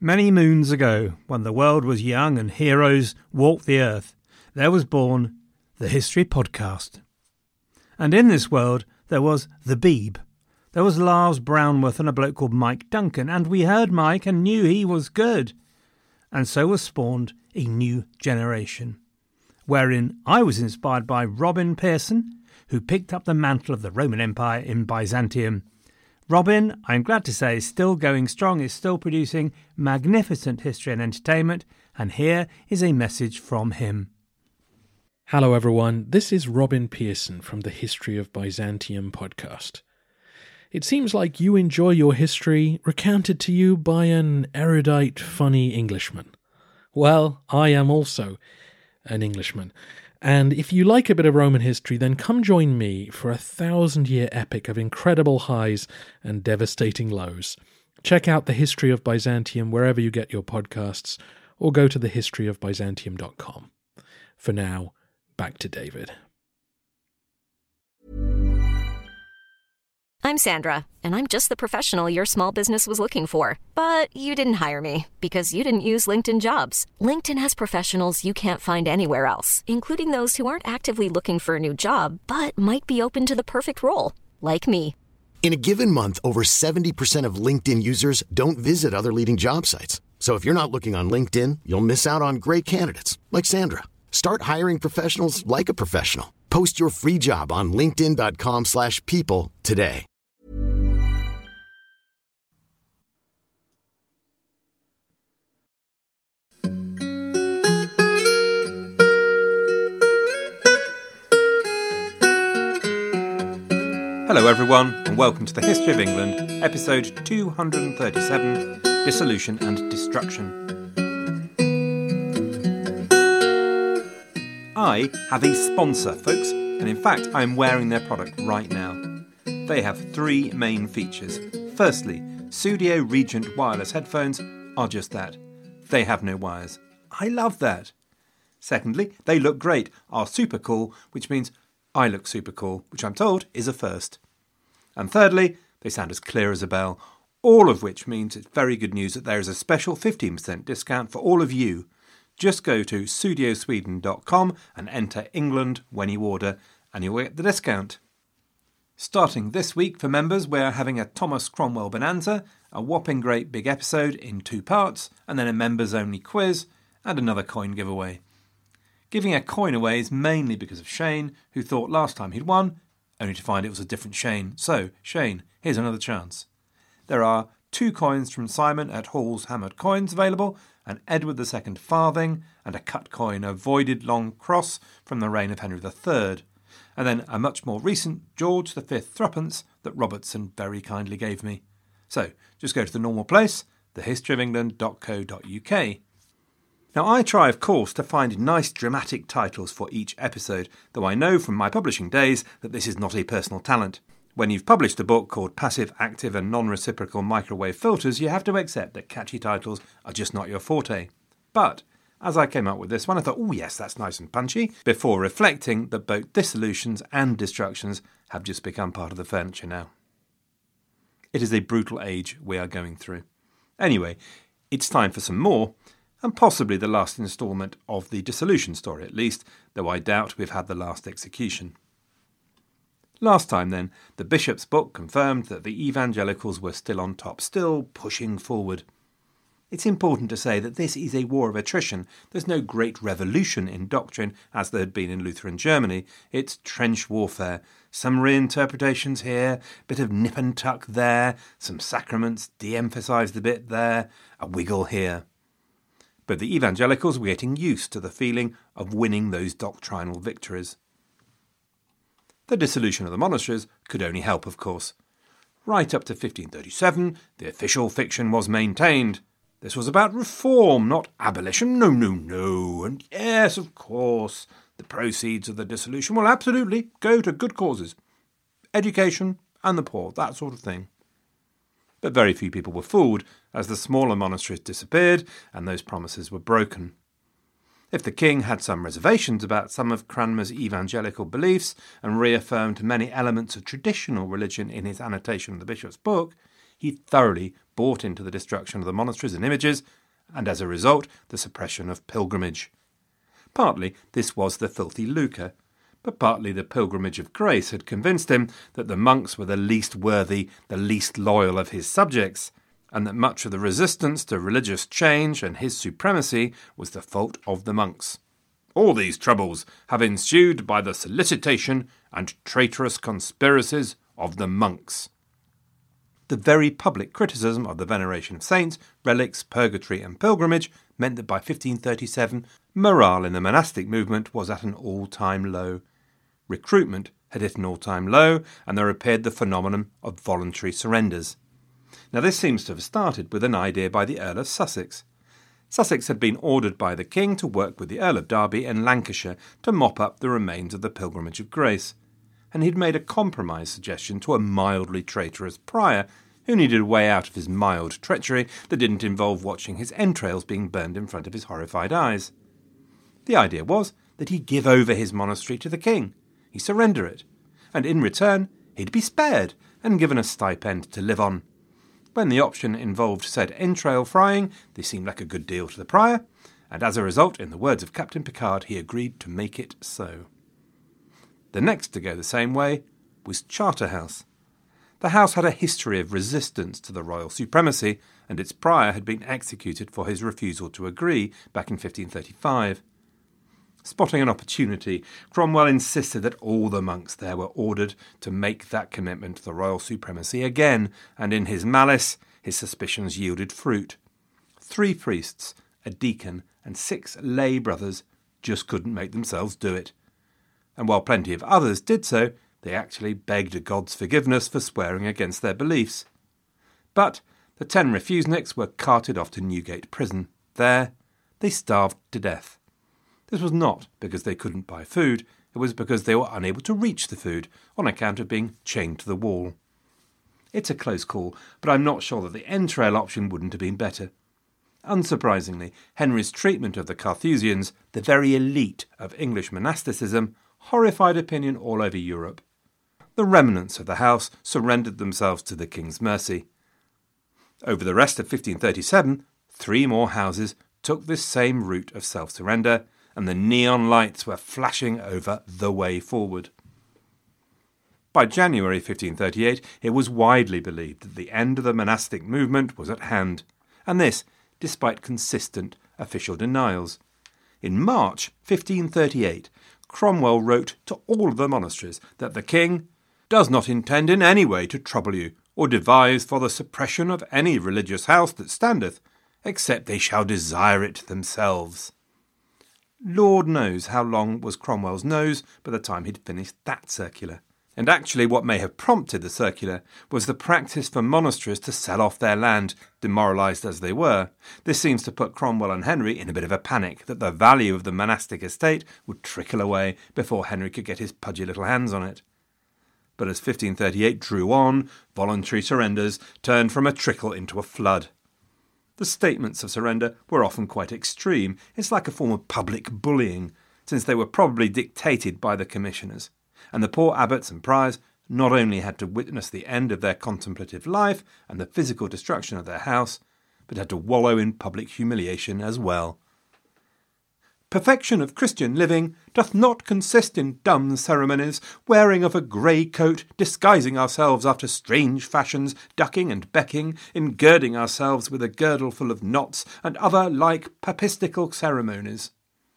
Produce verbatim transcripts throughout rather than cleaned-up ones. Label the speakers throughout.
Speaker 1: Many moons ago, when the world was young and heroes walked the earth, there was born the History Podcast. And in this world, there was the Beeb. There was Lars Brownworth and a bloke called Mike Duncan, and we heard Mike and knew he was good. And so was spawned a new generation, wherein I was inspired by Robin Pearson, who picked up the mantle of the Roman Empire in Byzantium. Robin, I'm glad to say, is still going strong, is still producing magnificent history and entertainment, and here is a message from him.
Speaker 2: Hello everyone, this is Robin Pearson from the History of Byzantium podcast. It seems like you enjoy your history recounted to you by an erudite, funny Englishman. Well, I am also an Englishman. And if you like a bit of Roman history, then come join me for a thousand-year epic of incredible highs and devastating lows. Check out The History of Byzantium wherever you get your podcasts, or go to the history of byzantium dot com. For now, back to David.
Speaker 3: I'm Sandra, and I'm just the professional your small business was looking for. But you didn't hire me, because you didn't use LinkedIn Jobs. LinkedIn has professionals you can't find anywhere else, including those who aren't actively looking for a new job, but might be open to the perfect role, like me.
Speaker 4: In a given month, over seventy percent of LinkedIn users don't visit other leading job sites. So if you're not looking on LinkedIn, you'll miss out on great candidates, like Sandra. Start hiring professionals like a professional. Post your free job on linkedin dot com slash people today.
Speaker 5: Hello everyone, and welcome to the History of England, episode two hundred thirty-seven, Dissolution and Destruction. I have a sponsor, folks, and in fact I am wearing their product right now. They have three main features. Firstly, Sudio Regent wireless headphones are just that. They have no wires. I love that. Secondly, they look great, are super cool, which means I look super cool, which I'm told is a first. And thirdly, they sound as clear as a bell, all of which means it's very good news that there is a special fifteen percent discount for all of you. Just go to sudio sweden dot com and enter England when you order, and you'll get the discount. Starting this week for members, we're having a Thomas Cromwell Bonanza, a whopping great big episode in two parts, and then a members-only quiz, and another coin giveaway. Giving a coin away is mainly because of Shane, who thought last time he'd won, only to find it was a different Shane. So, Shane, here's another chance. There are two coins from Simon at Hall's Hammered Coins available, an Edward the Second farthing, and a cut coin, a voided long cross from the reign of Henry the Third, and then a much more recent George the Fifth threepence that Robertson very kindly gave me. So, just go to the normal place, the history of england dot co dot uk. Now, I try, of course, to find nice dramatic titles for each episode, though I know from my publishing days that this is not a personal talent. When you've published a book called Passive, Active and Non-Reciprocal Microwave Filters, you have to accept that catchy titles are just not your forte. But, as I came up with this one, I thought, oh yes, that's nice and punchy, before reflecting that both dissolutions and destructions have just become part of the furniture now. It is a brutal age we are going through. Anyway, it's time for some more, and possibly the last instalment of the dissolution story at least, though I doubt we've had the last execution. Last time then, the bishop's book confirmed that the evangelicals were still on top, still pushing forward. It's important to say that this is a war of attrition. There's no great revolution in doctrine as there had been in Lutheran Germany. It's trench warfare. Some reinterpretations here, a bit of nip and tuck there, some sacraments de-emphasised a bit there, a wiggle here. But the evangelicals were getting used to the feeling of winning those doctrinal victories. The dissolution of the monasteries could only help, of course. Right up to fifteen thirty-seven, the official fiction was maintained. This was about reform, not abolition. No, no, no. And yes, of course, the proceeds of the dissolution will absolutely go to good causes. Education and the poor, that sort of thing. But very few people were fooled, as the smaller monasteries disappeared and those promises were broken. If the king had some reservations about some of Cranmer's evangelical beliefs and reaffirmed many elements of traditional religion in his annotation of the bishop's book, he thoroughly bought into the destruction of the monasteries and images, and as a result, the suppression of pilgrimage. Partly this was the filthy lucre, but partly the pilgrimage of grace had convinced him that the monks were the least worthy, the least loyal of his subjects, and that much of the resistance to religious change and his supremacy was the fault of the monks. All these troubles have ensued by the solicitation and traitorous conspiracies of the monks. The very public criticism of the veneration of saints, relics, purgatory and pilgrimage meant that by fifteen thirty-seven, morale in the monastic movement was at an all-time low. Recruitment had hit an all-time low, and there appeared the phenomenon of voluntary surrenders. Now this seems to have started with an idea by the Earl of Sussex. Sussex had been ordered by the king to work with the Earl of Derby in Lancashire to mop up the remains of the Pilgrimage of Grace, and he'd made a compromise suggestion to a mildly traitorous prior who needed a way out of his mild treachery that didn't involve watching his entrails being burned in front of his horrified eyes. The idea was that he'd give over his monastery to the king, he'd surrender it, and in return he'd be spared and given a stipend to live on. When the option involved said entrail frying, this seemed like a good deal to the prior, and as a result, in the words of Captain Picard, he agreed to make it so. The next to go the same way was Charterhouse. The house had a history of resistance to the royal supremacy, and its prior had been executed for his refusal to agree back in fifteen thirty-five. Spotting an opportunity, Cromwell insisted that all the monks there were ordered to make that commitment to the royal supremacy again, and in his malice, his suspicions yielded fruit. Three priests, a deacon, and six lay brothers just couldn't make themselves do it. And while plenty of others did so, they actually begged God's forgiveness for swearing against their beliefs. But the ten refuseniks were carted off to Newgate Prison. There, they starved to death. This was not because they couldn't buy food, it was because they were unable to reach the food on account of being chained to the wall. It's a close call, but I'm not sure that the entrail option wouldn't have been better. Unsurprisingly, Henry's treatment of the Carthusians, the very elite of English monasticism, horrified opinion all over Europe. The remnants of the house surrendered themselves to the king's mercy. Over the rest of fifteen thirty-seven, three more houses took this same route of self-surrender, and the neon lights were flashing over the way forward. By January fifteen thirty-eight, it was widely believed that the end of the monastic movement was at hand, and this despite consistent official denials. In March fifteen thirty-eight, Cromwell wrote to all of the monasteries that the king does not intend in any way to trouble you, or devise for the suppression of any religious house that standeth, except they shall desire it themselves. Lord knows how long was Cromwell's nose by the time he'd finished that circular. And actually what may have prompted the circular was the practice for monasteries to sell off their land, demoralised as they were. This seems to put Cromwell and Henry in a bit of a panic that the value of the monastic estate would trickle away before Henry could get his pudgy little hands on it. But as fifteen thirty-eight drew on, voluntary surrenders turned from a trickle into a flood. The statements of surrender were often quite extreme. It's like a form of public bullying, since they were probably dictated by the commissioners. And the poor abbots and priors not only had to witness the end of their contemplative life and the physical destruction of their house, but had to wallow in public humiliation as well. Perfection of Christian living doth not consist in dumb ceremonies, wearing of a grey coat, disguising ourselves after strange fashions, ducking and becking, in girding ourselves with a girdle full of knots, and other like papistical ceremonies.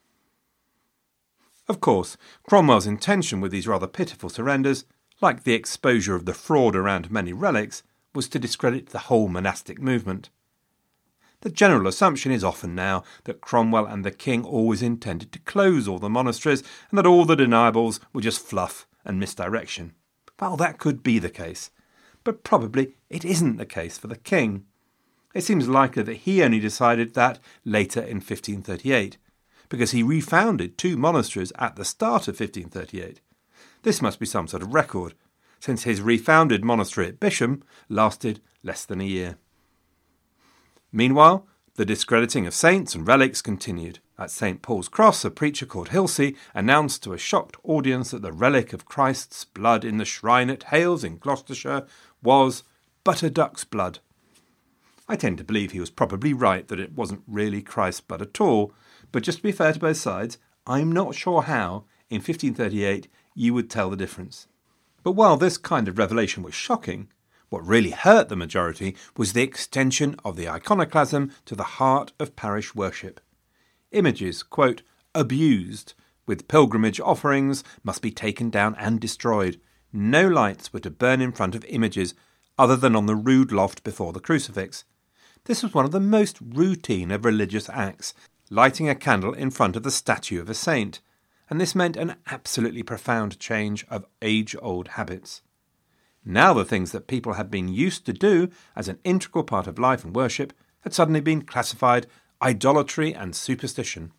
Speaker 5: Of course, Cromwell's intention with these rather pitiful surrenders, like the exposure of the fraud around many relics, was to discredit the whole monastic movement. The general assumption is often now that Cromwell and the king always intended to close all the monasteries and that all the deniables were just fluff and misdirection. Well, that could be the case, but probably it isn't the case for the king. It seems likely that he only decided that later in fifteen thirty-eight, because he refounded two monasteries at the start of fifteen thirty-eight. This must be some sort of record, since his refounded monastery at Bisham lasted less than a year. Meanwhile, the discrediting of saints and relics continued. At Saint Paul's Cross, a preacher called Hilsey announced to a shocked audience that the relic of Christ's blood in the shrine at Hales in Gloucestershire was but a duck's blood. I tend to believe he was probably right that it wasn't really Christ's blood at all, but just to be fair to both sides, I'm not sure how, in fifteen thirty-eight, you would tell the difference. But while this kind of revelation was shocking, what really hurt the majority was the extension of the iconoclasm to the heart of parish worship. Images, quote, abused, with pilgrimage offerings, must be taken down and destroyed. No lights were to burn in front of images other than on the rood loft before the crucifix. This was one of the most routine of religious acts, lighting a candle in front of the statue of a saint, and this meant an absolutely profound change of age-old habits. Now the things that people had been used to do as an integral part of life and worship had suddenly been classified idolatry and superstition.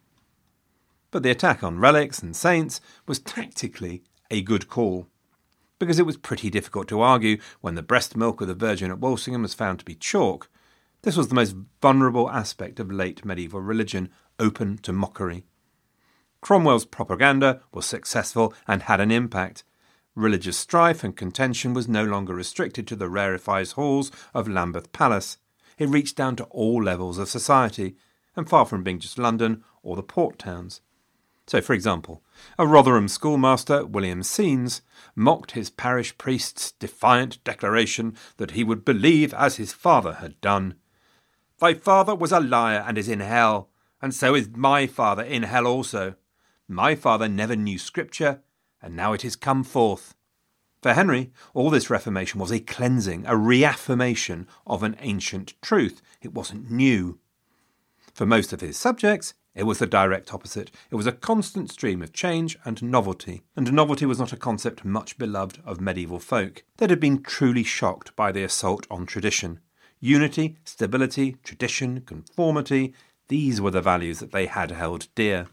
Speaker 5: But the attack on relics and saints was tactically a good call, because it was pretty difficult to argue when the breast milk of the Virgin at Walsingham was found to be chalk. This was the most vulnerable aspect of late medieval religion, open to mockery. Cromwell's propaganda was successful and had an impact. Religious strife and contention was no longer restricted to the rarefied halls of Lambeth Palace. It reached down to all levels of society, and far from being just London or the port towns. So, for example, a Rotherham schoolmaster, William Scenes, mocked his parish priest's defiant declaration that he would believe as his father had done. "Thy father was a liar and is in hell, and so is my father in hell also. My father never knew Scripture, and now it is come forth." For Henry, all this Reformation was a cleansing, a reaffirmation of an ancient truth. It wasn't new. For most of his subjects, it was the direct opposite. It was a constant stream of change and novelty, and novelty was not a concept much beloved of medieval folk that had been truly shocked by the assault on tradition. Unity, stability, tradition, conformity, these were the values that they had held dear.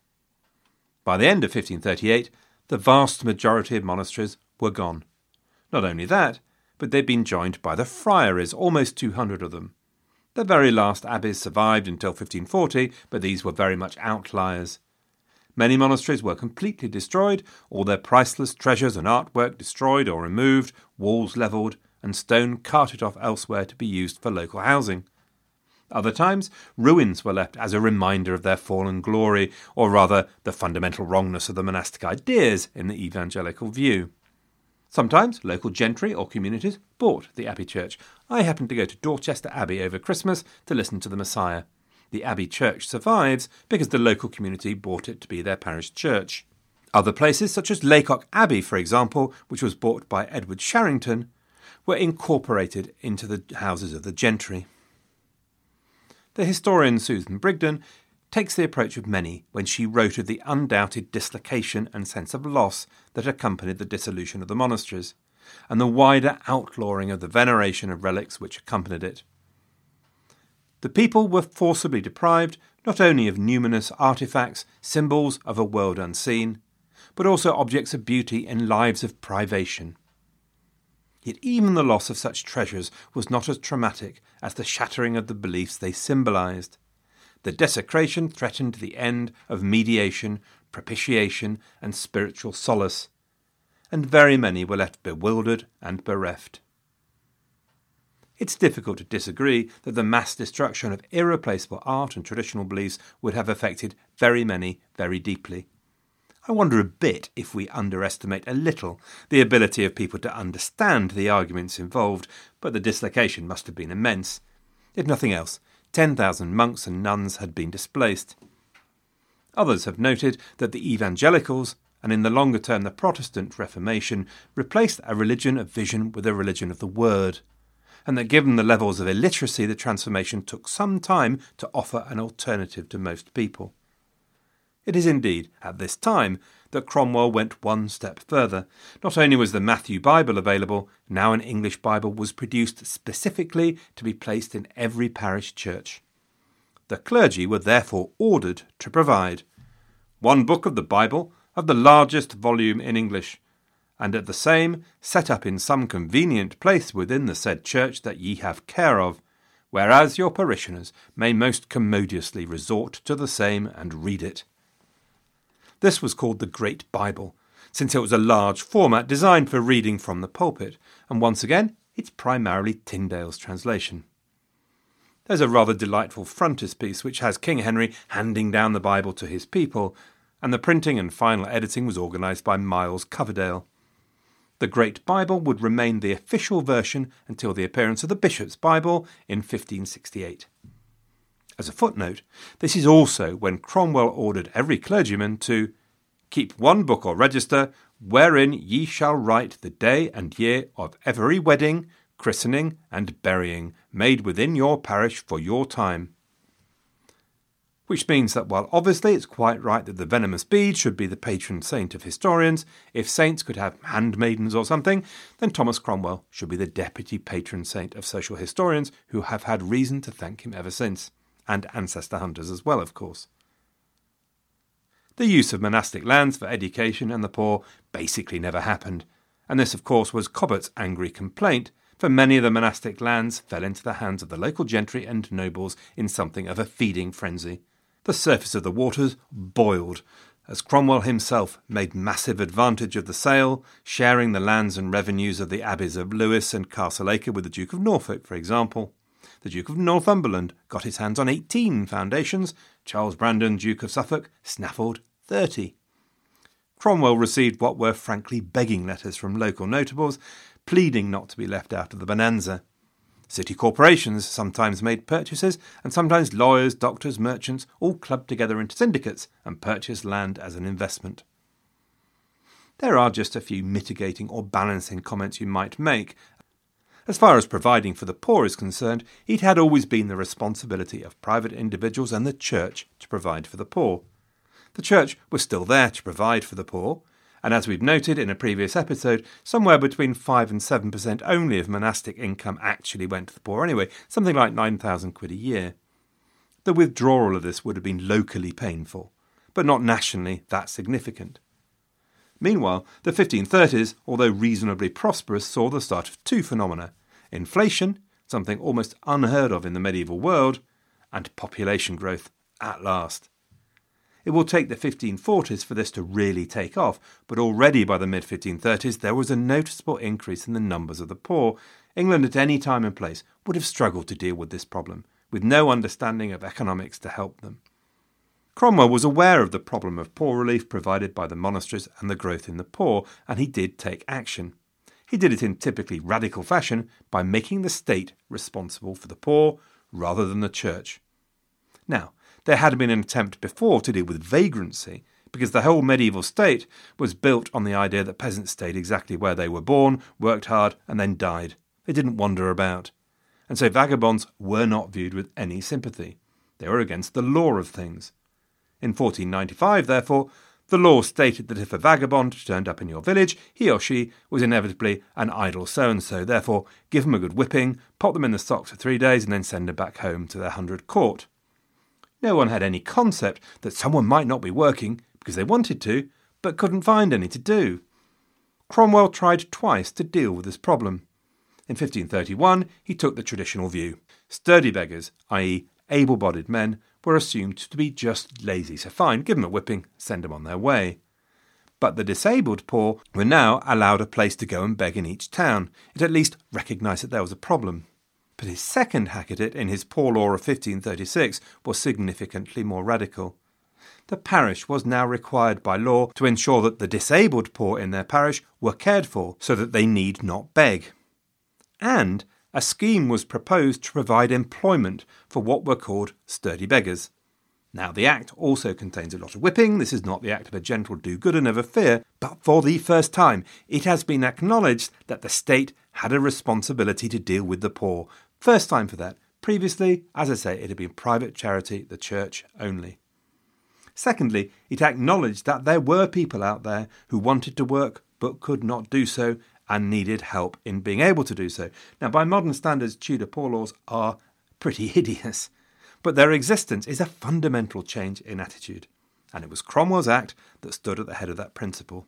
Speaker 5: By the end of fifteen thirty-eight, the vast majority of monasteries were gone. Not only that, but they'd been joined by the friaries, almost two hundred of them. The very last abbeys survived until fifteen forty, but these were very much outliers. Many monasteries were completely destroyed, all their priceless treasures and artwork destroyed or removed, walls levelled, and stone carted off elsewhere to be used for local housing. Other times, ruins were left as a reminder of their fallen glory, or rather the fundamental wrongness of the monastic ideas in the evangelical view. Sometimes local gentry or communities bought the Abbey Church. I happened to go to Dorchester Abbey over Christmas to listen to the Messiah. The Abbey Church survives because the local community bought it to be their parish church. Other places, such as Laycock Abbey, for example, which was bought by Edward Sharrington, were incorporated into the houses of the gentry. The historian Susan Brigden takes the approach of many when she wrote of the undoubted dislocation and sense of loss that accompanied the dissolution of the monasteries, and the wider outlawing of the veneration of relics which accompanied it. The people were forcibly deprived not only of numinous artefacts, symbols of a world unseen, but also objects of beauty in lives of privation. Yet even the loss of such treasures was not as traumatic as the shattering of the beliefs they symbolised. The desecration threatened the end of mediation, propitiation, and spiritual solace, and very many were left bewildered and bereft. It's difficult to disagree that the mass destruction of irreplaceable art and traditional beliefs would have affected very many very deeply. I wonder a bit if we underestimate a little the ability of people to understand the arguments involved, but the dislocation must have been immense. If nothing else, ten thousand monks and nuns had been displaced. Others have noted that the evangelicals, and in the longer term the Protestant Reformation, replaced a religion of vision with a religion of the word, and that given the levels of illiteracy the transformation took some time to offer an alternative to most people. It is indeed at this time that Cromwell went one step further. Not only was the Matthew Bible available, now an English Bible was produced specifically to be placed in every parish church. The clergy were therefore ordered to provide one book of the Bible of the largest volume in English, and at the same set up in some convenient place within the said church that ye have care of, whereas your parishioners may most commodiously resort to the same and read it. This was called the Great Bible, since it was a large format designed for reading from the pulpit, and once again, it's primarily Tyndale's translation. There's a rather delightful frontispiece which has King Henry handing down the Bible to his people, and the printing and final editing was organised by Miles Coverdale. The Great Bible would remain the official version until the appearance of the Bishop's Bible in fifteen sixty-eight. As a footnote, this is also when Cromwell ordered every clergyman to keep one book or register, wherein ye shall write the day and year of every wedding, christening, and burying made within your parish for your time. Which means that while obviously it's quite right that the venomous bee should be the patron saint of historians, if saints could have handmaidens or something, then Thomas Cromwell should be the deputy patron saint of social historians who have had reason to thank him ever since, and ancestor hunters as well, of course. The use of monastic lands for education and the poor basically never happened, and this of course was Cobbett's angry complaint, for many of the monastic lands fell into the hands of the local gentry and nobles in something of a feeding frenzy. The surface of the waters boiled, as Cromwell himself made massive advantage of the sale, sharing the lands and revenues of the abbeys of Lewes and Castleacre with the Duke of Norfolk, for example. The Duke of Northumberland got his hands on eighteen foundations, Charles Brandon, Duke of Suffolk, snaffled thirty. Cromwell received what were frankly begging letters from local notables, pleading not to be left out of the bonanza. City corporations sometimes made purchases, and sometimes lawyers, doctors, merchants all clubbed together into syndicates and purchased land as an investment. There are just a few mitigating or balancing comments you might make. As far as providing for the poor is concerned, it had always been the responsibility of private individuals and the Church to provide for the poor. The Church was still there to provide for the poor, and as we've noted in a previous episode, somewhere between five and seven percent only of monastic income actually went to the poor anyway, something like nine thousand quid a year. The withdrawal of this would have been locally painful, but not nationally that significant. Meanwhile, the fifteen thirties, although reasonably prosperous, saw the start of two phenomena: inflation, something almost unheard of in the medieval world, and population growth at last. It will take the fifteen forties for this to really take off, but already by the mid fifteen thirties there was a noticeable increase in the numbers of the poor. England at any time and place would have struggled to deal with this problem, with no understanding of economics to help them. Cromwell was aware of the problem of poor relief provided by the monasteries and the growth in the poor, and he did take action. He did it in typically radical fashion by making the state responsible for the poor rather than the Church. Now, there had been an attempt before to deal with vagrancy, because the whole medieval state was built on the idea that peasants stayed exactly where they were born, worked hard, and then died. They didn't wander about. And so vagabonds were not viewed with any sympathy. They were against the law of things. In fourteen ninety-five, therefore, the law stated that if a vagabond turned up in your village, he or she was inevitably an idle so-and-so. Therefore, give them a good whipping, pop them in the stocks for three days, and then send them back home to their hundred court. No one had any concept that someone might not be working because they wanted to, but couldn't find any to do. Cromwell tried twice to deal with this problem. In fifteen thirty-one, he took the traditional view. Sturdy beggars, that is able-bodied men, were assumed to be just lazy, so fine, give them a whipping, send them on their way. But the disabled poor were now allowed a place to go and beg in each town. It at least recognised that there was a problem. But his second hack at it in his Poor Law of fifteen thirty-six was significantly more radical. The parish was now required by law to ensure that the disabled poor in their parish were cared for so that they need not beg. And a scheme was proposed to provide employment for what were called sturdy beggars. Now, the Act also contains a lot of whipping. This is not the act of a gentle do-gooder, never fear, but for the first time it has been acknowledged that the state had a responsibility to deal with the poor. First time for that. Previously, as I say, it had been private charity, the Church only. Secondly, it acknowledged that there were people out there who wanted to work but could not do so and needed help in being able to do so. Now, by modern standards, Tudor poor laws are pretty hideous, but their existence is a fundamental change in attitude, and it was Cromwell's Act that stood at the head of that principle.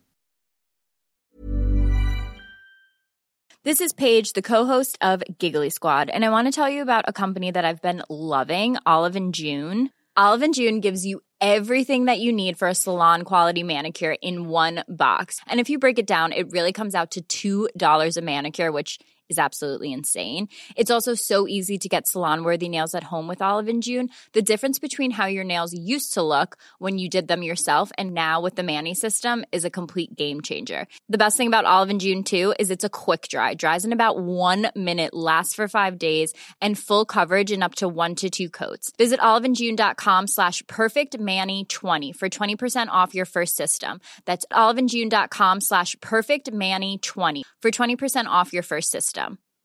Speaker 6: This is Paige, the co-host of Giggly Squad, and I want to tell you about a company that I've been loving, Olive and June. Olive and June gives you everything that you need for a salon-quality manicure in one box. And if you break it down, it really comes out to two dollars a manicure, which is absolutely insane. It's also so easy to get salon-worthy nails at home with Olive and June. The difference between how your nails used to look when you did them yourself and now with the Mani system is a complete game changer. The best thing about Olive and June, too, is it's a quick dry. Dries in about one minute, lasts for five days, and full coverage in up to one to two coats. Visit oliveandjune.com slash perfectmani20 for twenty percent off your first system. That's oliveandjune.com slash perfectmani20 for twenty percent off your first system.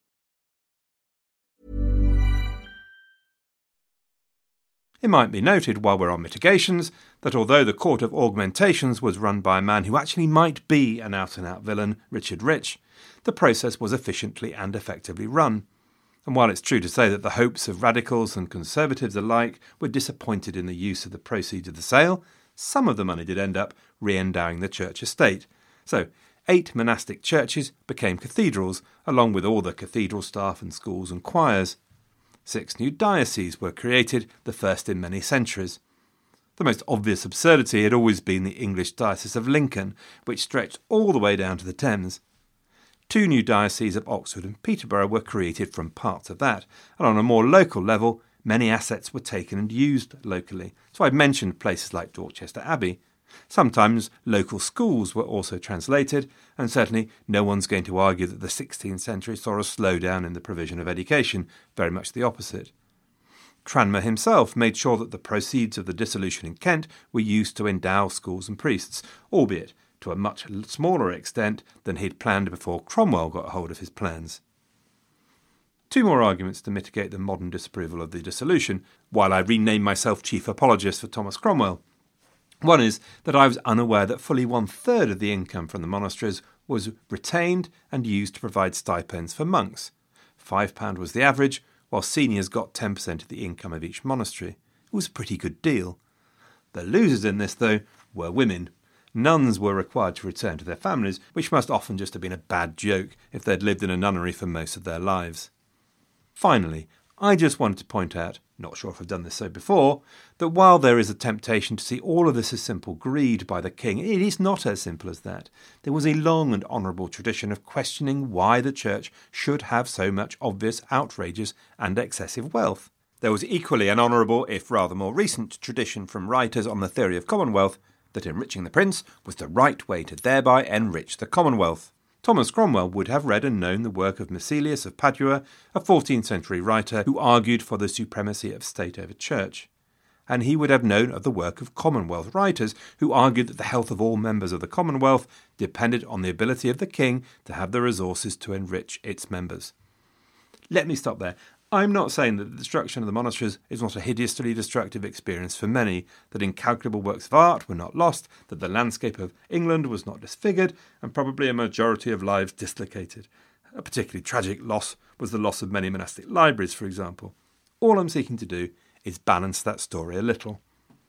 Speaker 5: It might be noted while we're on mitigations that although the Court of Augmentations was run by a man who actually might be an out-and-out villain, Richard Rich, the process was efficiently and effectively run. And while it's true to say that the hopes of radicals and conservatives alike were disappointed in the use of the proceeds of the sale, some of the money did end up re-endowing the church estate. So, eight monastic churches became cathedrals, along with all the cathedral staff and schools and choirs. Six new dioceses were created, the first in many centuries. The most obvious absurdity had always been the English Diocese of Lincoln, which stretched all the way down to the Thames. Two new dioceses of Oxford and Peterborough were created from parts of that, and on a more local level, many assets were taken and used locally. So I've mentioned places like Dorchester Abbey. Sometimes local schools were also translated, and certainly no one's going to argue that the sixteenth century saw a slowdown in the provision of education, very much the opposite. Cranmer himself made sure that the proceeds of the dissolution in Kent were used to endow schools and priests, albeit to a much smaller extent than he'd planned before Cromwell got hold of his plans. Two more arguments to mitigate the modern disapproval of the dissolution, while I rename myself chief apologist for Thomas Cromwell. One is that I was unaware that fully one-third of the income from the monasteries was retained and used to provide stipends for monks. Five pounds was the average, while seniors got ten percent of the income of each monastery. It was a pretty good deal. The losers in this, though, were women. Nuns were required to return to their families, which must often just have been a bad joke if they'd lived in a nunnery for most of their lives. Finally, I just wanted to point out, not sure if I've done this so before, that while there is a temptation to see all of this as simple greed by the king, it is not as simple as that. There was a long and honourable tradition of questioning why the church should have so much obvious, outrageous and excessive wealth. There was equally an honourable, if rather more recent, tradition from writers on the theory of Commonwealth that enriching the prince was the right way to thereby enrich the Commonwealth. Thomas Cromwell would have read and known the work of Marsilius of Padua, a fourteenth century writer who argued for the supremacy of state over church. And he would have known of the work of Commonwealth writers who argued that the health of all members of the Commonwealth depended on the ability of the king to have the resources to enrich its members. Let me stop there. I'm not saying that the destruction of the monasteries is not a hideously destructive experience for many, that incalculable works of art were not lost, that the landscape of England was not disfigured, and probably a majority of lives dislocated. A particularly tragic loss was the loss of many monastic libraries, for example. All I'm seeking to do is balance that story a little.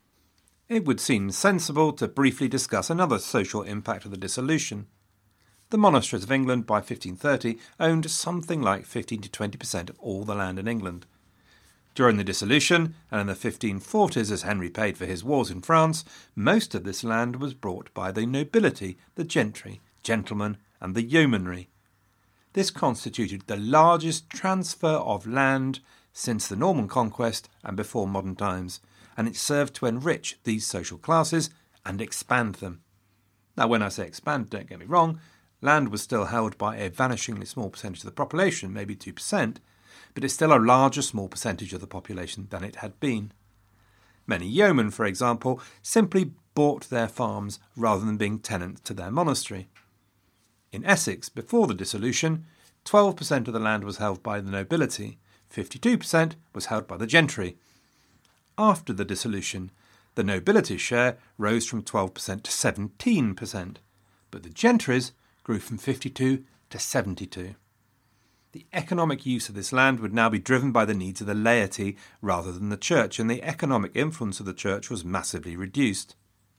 Speaker 5: It would seem sensible to briefly discuss another social impact of the dissolution. The monasteries of England by fifteen thirty owned something like fifteen to twenty percent of all the land in England. During the dissolution, and in the fifteen forties as Henry paid for his wars in France, most of this land was brought by the nobility, the gentry, gentlemen, and the yeomanry. This constituted the largest transfer of land since the Norman conquest and before modern times, and it served to enrich these social classes and expand them. Now, when I say expand, don't get me wrong, land was still held by a vanishingly small percentage of the population, maybe two percent, but it's still a larger small percentage of the population than it had been. Many yeomen, for example, simply bought their farms rather than being tenants to their monastery. In Essex, before the dissolution, twelve percent of the land was held by the nobility, fifty-two percent was held by the gentry. After the dissolution, the nobility's share rose from twelve percent to seventeen percent, but the gentry's grew from fifty-two to seventy-two. The economic use of this land would now be driven by the needs of the laity rather than the church, and the economic influence of the church was massively reduced.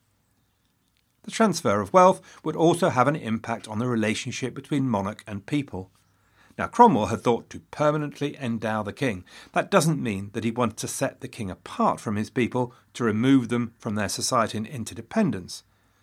Speaker 5: The transfer of wealth would also have an impact on the relationship between monarch and people. Now, Cromwell had thought to permanently endow the king. That doesn't mean that he wanted to set the king apart from his people to remove them from their society and interdependence.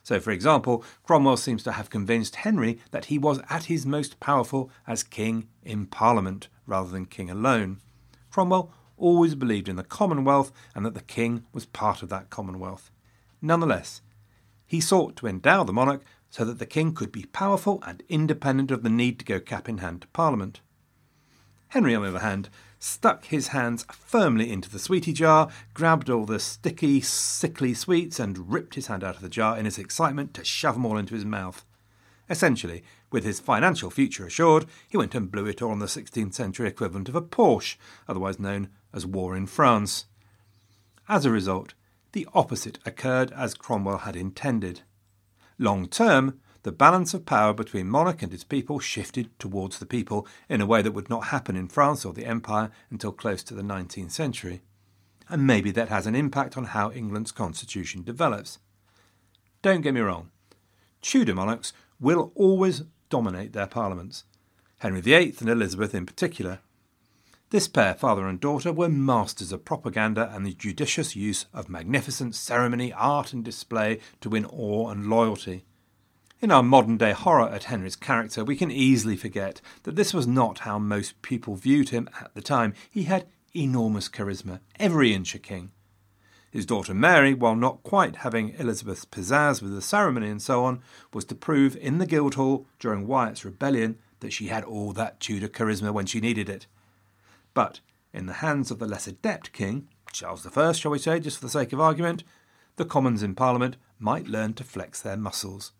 Speaker 5: So, for example, Cromwell seems to have convinced Henry that he was at his most powerful as king in Parliament rather than king alone. Cromwell always believed in the Commonwealth and that the king was part of that Commonwealth. Nonetheless, he sought to endow the monarch so that the king could be powerful and independent of the need to go cap in hand to Parliament. Henry, on the other hand, stuck his hands firmly into the sweetie jar, grabbed all the sticky, sickly sweets and ripped his hand out of the jar in his excitement to shove them all into his mouth. Essentially, with his financial future assured, he went and blew it all on the sixteenth century equivalent of a Porsche, otherwise known as War in France. As a result, the opposite occurred as Cromwell had intended. Long term, the balance of power between monarch and his people shifted towards the people in a way that would not happen in France or the Empire until close to the nineteenth century. And maybe that has an impact on how England's constitution develops. Don't get me wrong, Tudor monarchs will always dominate their parliaments, Henry the Eighth and Elizabeth in particular. This pair, father and daughter, were masters of propaganda and the judicious use of magnificent ceremony, art and display to win awe and loyalty. In our modern-day horror at Henry's character, we can easily forget that this was not how most people viewed him at the time. He had enormous charisma, every inch a king. His daughter Mary, while not quite having Elizabeth's pizzazz with the ceremony and so on, was to prove in the Guildhall during Wyatt's rebellion that she had all that Tudor charisma when she needed it. But in the hands of the less adept king, Charles the First, shall we say, just for the sake of argument, the Commons in Parliament might learn to flex their muscles.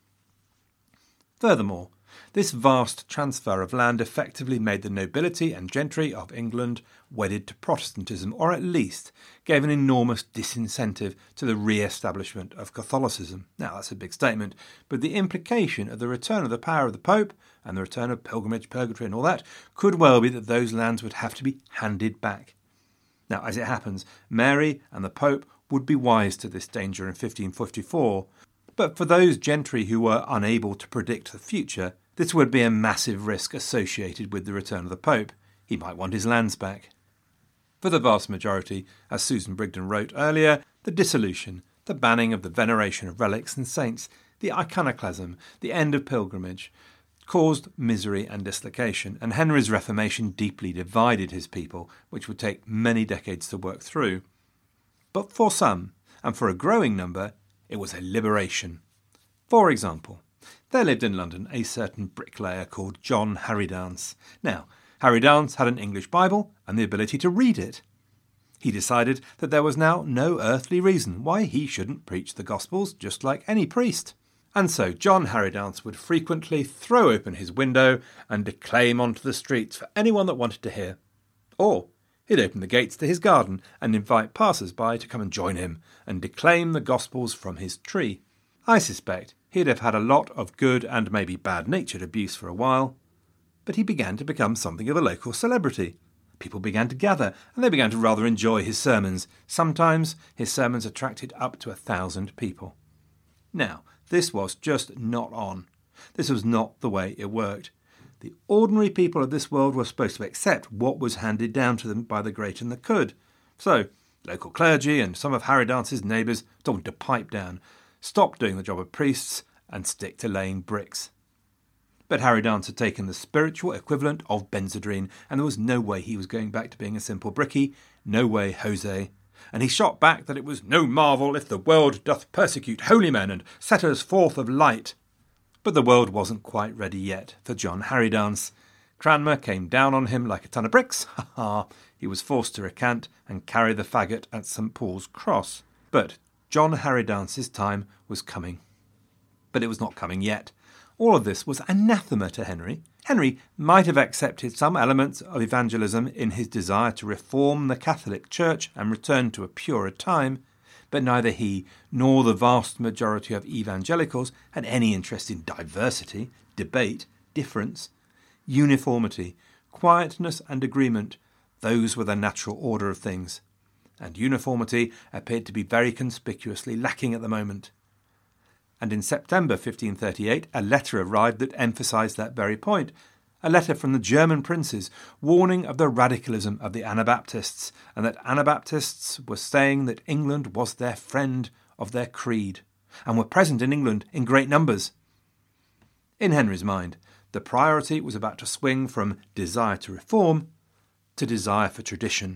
Speaker 5: Furthermore, this vast transfer of land effectively made the nobility and gentry of England wedded to Protestantism, or at least gave an enormous disincentive to the re-establishment of Catholicism. Now, that's a big statement, but the implication of the return of the power of the Pope and the return of pilgrimage, purgatory and all that could well be that those lands would have to be handed back. Now, as it happens, Mary and the Pope would be wise to this danger in fifteen fifty-four, but for those gentry who were unable to predict the future, this would be a massive risk associated with the return of the Pope. He might want his lands back. For the vast majority, as Susan Brigden wrote earlier, the dissolution, the banning of the veneration of relics and saints, the iconoclasm, the end of pilgrimage, caused misery and dislocation, and Henry's Reformation deeply divided his people, which would take many decades to work through. But for some, and for a growing number, it was a liberation. For example, there lived in London a certain bricklayer called John Harry Dance. Now, Harry Dance had an English Bible and the ability to read it. He decided that there was now no earthly reason why he shouldn't preach the Gospels just like any priest. And so John Harry Dance would frequently throw open his window and declaim onto the streets for anyone that wanted to hear. Or he'd open the gates to his garden and invite passers-by to come and join him and declaim the Gospels from his tree. I suspect he'd have had a lot of good and maybe bad-natured abuse for a while, but he began to become something of a local celebrity. People began to gather, and they began to rather enjoy his sermons. Sometimes his sermons attracted up to a thousand people. Now, this was just not on. This was not the way it worked. The ordinary people of this world were supposed to accept what was handed down to them by the great and the good. So, local clergy and some of Harry Dance's neighbours told him to pipe down, stop doing the job of priests, and stick to laying bricks. But Harry Dance had taken the spiritual equivalent of Benzedrine, and there was no way he was going back to being a simple brickie, no way Jose. And he shot back that it was no marvel if the world doth persecute holy men and setters forth of light. But the world wasn't quite ready yet for John Harry Dance. Cranmer came down on him like a ton of bricks. Ha ha! He was forced to recant and carry the faggot at St Paul's Cross. But John Harry Dance's time was coming. But it was not coming yet. All of this was anathema to Henry. Henry might have accepted some elements of evangelism in his desire to reform the Catholic Church and return to a purer time, but neither he nor the vast majority of evangelicals had any interest in diversity, debate, difference, uniformity, quietness and agreement. Those were the natural order of things. And uniformity appeared to be very conspicuously lacking at the moment. And in September fifteen thirty-eight, a letter arrived that emphasised that very point. A letter from the German princes warning of the radicalism of the Anabaptists, and that Anabaptists were saying that England was their friend of their creed. and were present in England in great numbers. In Henry's mind, the priority was about to swing from desire to reform to desire for tradition.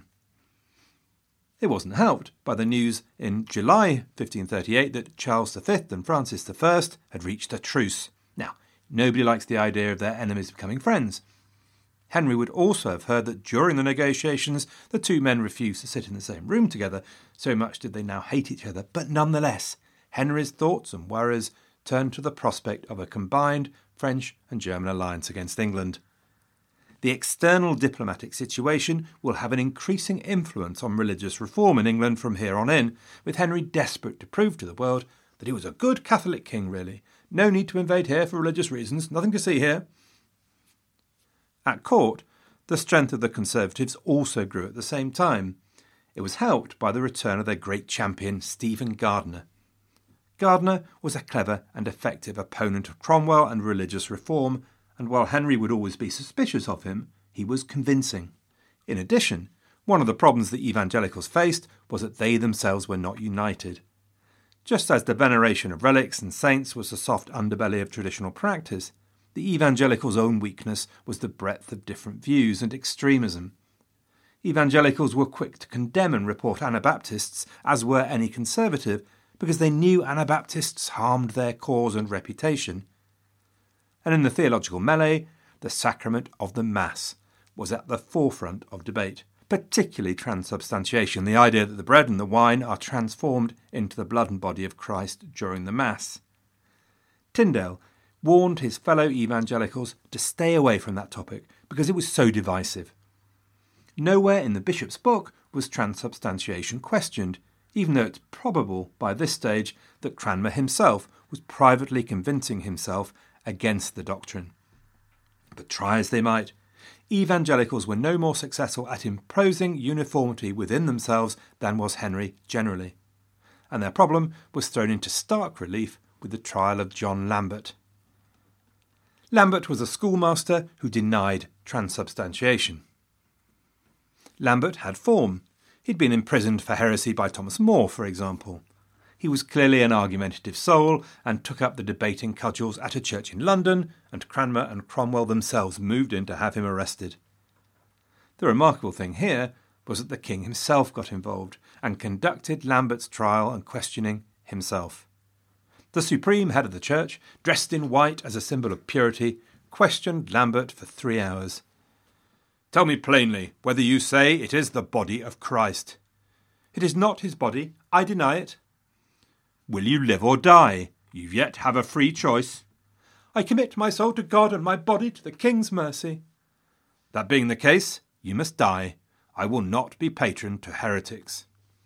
Speaker 5: It wasn't helped by the news in July fifteen thirty-eight that Charles the Fifth and Francis the First had reached a truce. Now, nobody likes the idea of their enemies becoming friends. Henry would also have heard that during the negotiations the two men refused to sit in the same room together, so much did they now hate each other, but nonetheless, Henry's thoughts and worries turned to the prospect of a combined French and German alliance against England. The external diplomatic situation will have an increasing influence on religious reform in England from here on in, with Henry desperate to prove to the world that he was a good Catholic king, really. No need to invade here for religious reasons, nothing to see here. At court, the strength of the Conservatives also grew at the same time. It was helped by the return of their great champion, Stephen Gardiner. Gardiner was a clever and effective opponent of Cromwell and religious reform, and while Henry would always be suspicious of him, he was convincing. In addition, one of the problems the evangelicals faced was that they themselves were not united. Just as the veneration of relics and saints was the soft underbelly of traditional practice, the evangelicals' own weakness was the breadth of different views and extremism. Evangelicals were quick to condemn and report Anabaptists, as were any conservative, because they knew Anabaptists harmed their cause and reputation. And in the theological melee, the sacrament of the Mass was at the forefront of debate, particularly transubstantiation, the idea that the bread and the wine are transformed into the blood and body of Christ during the Mass. Tyndale warned his fellow evangelicals to stay away from that topic because it was so divisive. Nowhere in the bishop's book was transubstantiation questioned, even though it's probable by this stage that Cranmer himself was privately convincing himself against the doctrine. But try as they might, evangelicals were no more successful at imposing uniformity within themselves than was Henry generally, and their problem was thrown into stark relief with the trial of John Lambert. Lambert was a schoolmaster who denied transubstantiation. Lambert had form. He'd been imprisoned for heresy by Thomas More, for example. He was clearly an argumentative soul and took up the debating cudgels at a church in London, and Cranmer and Cromwell themselves moved in to have him arrested. The remarkable thing here was that the king himself got involved and conducted Lambert's trial and questioning himself. The supreme head of the church, dressed in white as a symbol of purity, questioned Lambert for three hours. "Tell me plainly whether you say it is the body of Christ." "It is not his body. I deny it." "Will you live or die? You yet have a free choice." "I commit my soul to God and my body to the king's mercy." "That being the case, you must die. I will not be patron to heretics."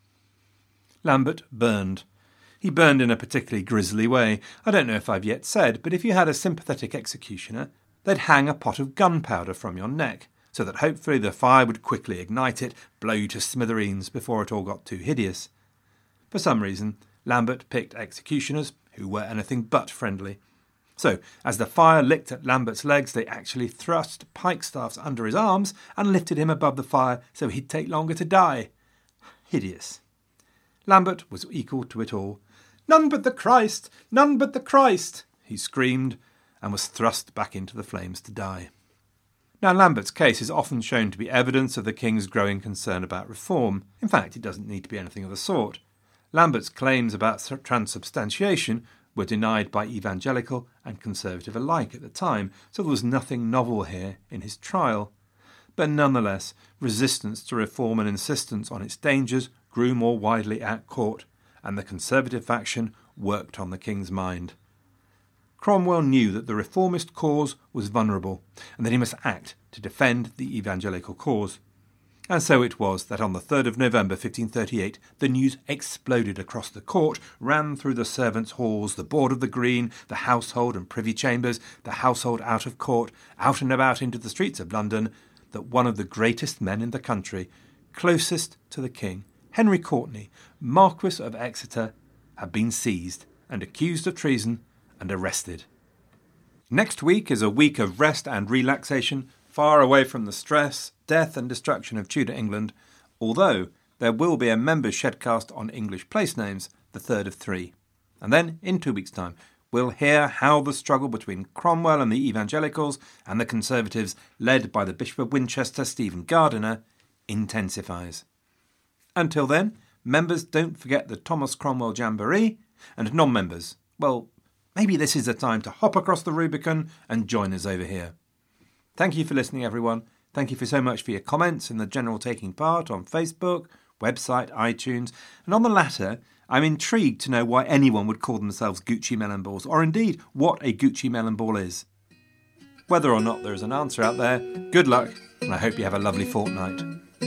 Speaker 5: Lambert burned. He burned in a particularly grisly way. I don't know if I've yet said, but if you had a sympathetic executioner, they'd hang a pot of gunpowder from your neck, so that hopefully the fire would quickly ignite it, blow you to smithereens before it all got too hideous. For some reason, Lambert picked executioners who were anything but friendly. So, as the fire licked at Lambert's legs, they actually thrust pike staffs under his arms and lifted him above the fire so he'd take longer to die. Hideous. Lambert was equal to it all. "None but the Christ! None but the Christ!" he screamed, and was thrust back into the flames to die. Now, Lambert's case is often shown to be evidence of the king's growing concern about reform. In fact, it doesn't need to be anything of the sort. Lambert's claims about transubstantiation were denied by evangelical and conservative alike at the time, so there was nothing novel here in his trial. But nonetheless, resistance to reform and insistence on its dangers grew more widely at court, and the conservative faction worked on the king's mind. Cromwell knew that the reformist cause was vulnerable, and that he must act to defend the evangelical cause. And so it was that on the third of November fifteen thirty-eight, the news exploded across the court, ran through the servants' halls, the board of the green, the household and privy chambers, the household out of court, out and about into the streets of London, that one of the greatest men in the country, closest to the king, Henry Courtenay, Marquis of Exeter, had been seized and accused of treason and arrested. Next week is a week of rest and relaxation, far away from the stress, death and destruction of Tudor England, although there will be a members' shedcast on English place names, the third of three. And then, in two weeks' time, we'll hear how the struggle between Cromwell and the evangelicals and the Conservatives, led by the Bishop of Winchester, Stephen Gardiner, intensifies. Until then, members, don't forget the Thomas Cromwell Jamboree, and non-members, well, maybe this is the time to hop across the Rubicon and join us over here. Thank you for listening, everyone. Thank you for so much for your comments and the general taking part on Facebook, website, iTunes, and on the latter, I'm intrigued to know why anyone would call themselves Gucci melon balls, or indeed what a Gucci melon ball is. Whether or not there is an answer out there, good luck, and I hope you have a lovely fortnight.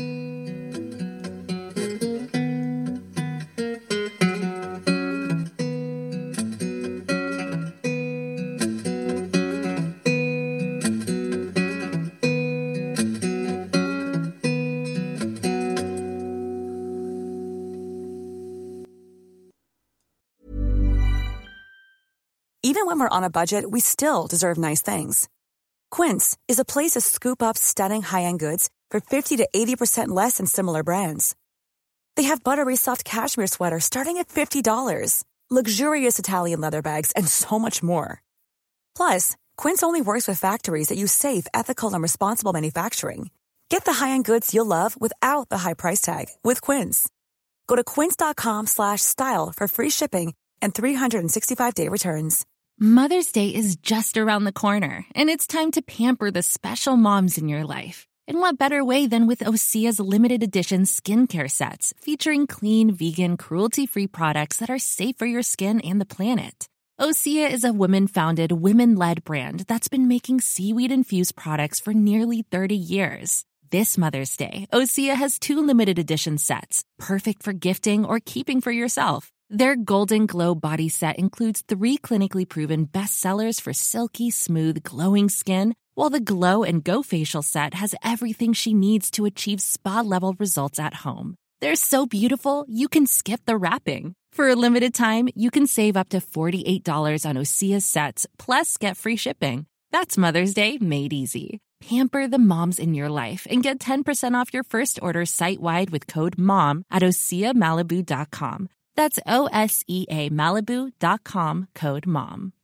Speaker 7: Even when we're on a budget, we still deserve nice things. Quince is a place to scoop up stunning high-end goods for fifty to eighty percent less than similar brands. They have buttery soft cashmere sweaters starting at fifty dollars, luxurious Italian leather bags, and so much more. Plus, Quince only works with factories that use safe, ethical, and responsible manufacturing. Get the high-end goods you'll love without the high price tag with Quince. Go to quince.com slash style for free shipping and three sixty-five day returns.
Speaker 8: Mother's Day is just around the corner, and it's time to pamper the special moms in your life. And what better way than with Osea's limited edition skincare sets, featuring clean, vegan, cruelty-free products that are safe for your skin and the planet. Osea is a women-founded, women-led brand that's been making seaweed-infused products for nearly thirty years. This Mother's Day, Osea has two limited edition sets, perfect for gifting or keeping for yourself. Their Golden Glow body set includes three clinically proven bestsellers for silky, smooth, glowing skin, while the Glow and Go facial set has everything she needs to achieve spa-level results at home. They're so beautiful, you can skip the wrapping. For a limited time, you can save up to forty-eight dollars on Osea's sets, plus get free shipping. That's Mother's Day made easy. Pamper the moms in your life and get ten percent off your first order site-wide with code MOM at osea malibu dot com. That's O S E A Malibu dot com, code MOM.